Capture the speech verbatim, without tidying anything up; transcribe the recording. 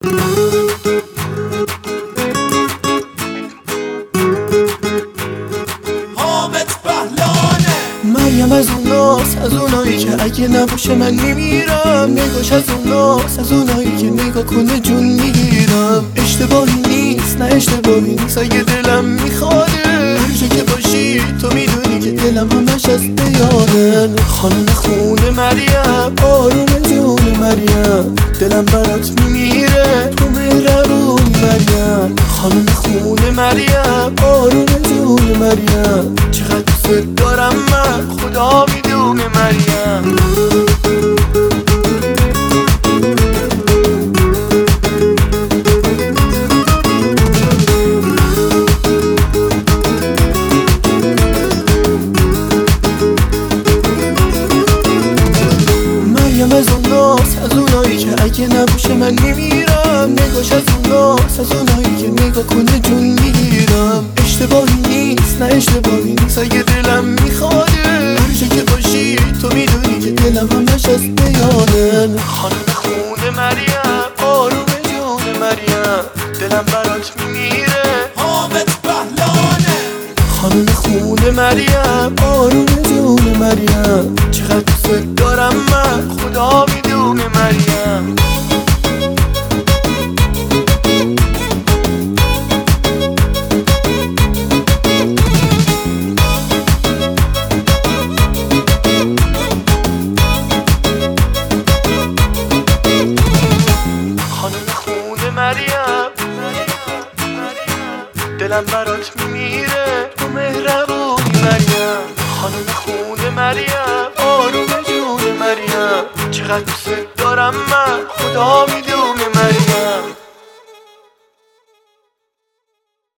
مریم از اون ناس، از اونایی که اگه نباشه من میمیرم. نگاش از اون ناس، از اونایی که نگاه کنه جون میگیرم. اشتباهی نیست، نه اشتباهی نیست اگه دلم میخواده. هر جا که باشی تو میدونی که دلم همش از بیاده. خانم خونه مریم، آروم جون مریم، دلم برات میمیره تو مهربون مریم. خانم خونه مریم، آروم جون مریم، چقدر دوست دارم من، خدا میدونه مریم. مریم از اون ناس، از اونایی که اگه نباشه من میمیرم. نگاش از اون ناس، از اونایی که نگاه کنه جون میگیرم. اشتباهی نیست، نه اشتباهی نیست اگه دلم میخواده. هر جا که باشی تو میدونی که دلم همش از بیاده. خانم خونه مریم، آروم جون مریم، دلم برات میمیره حامد بهلانه. خانم خونه مریم، آروم جون مریم، چقدر دوست دارم من، خدا میدونه مریم. مریم، دلم برات میمیره تو مهربونی مریم. خانم خونه مریم، آروم جون مریم، چقدر دوست دارم من، خدا میدونه.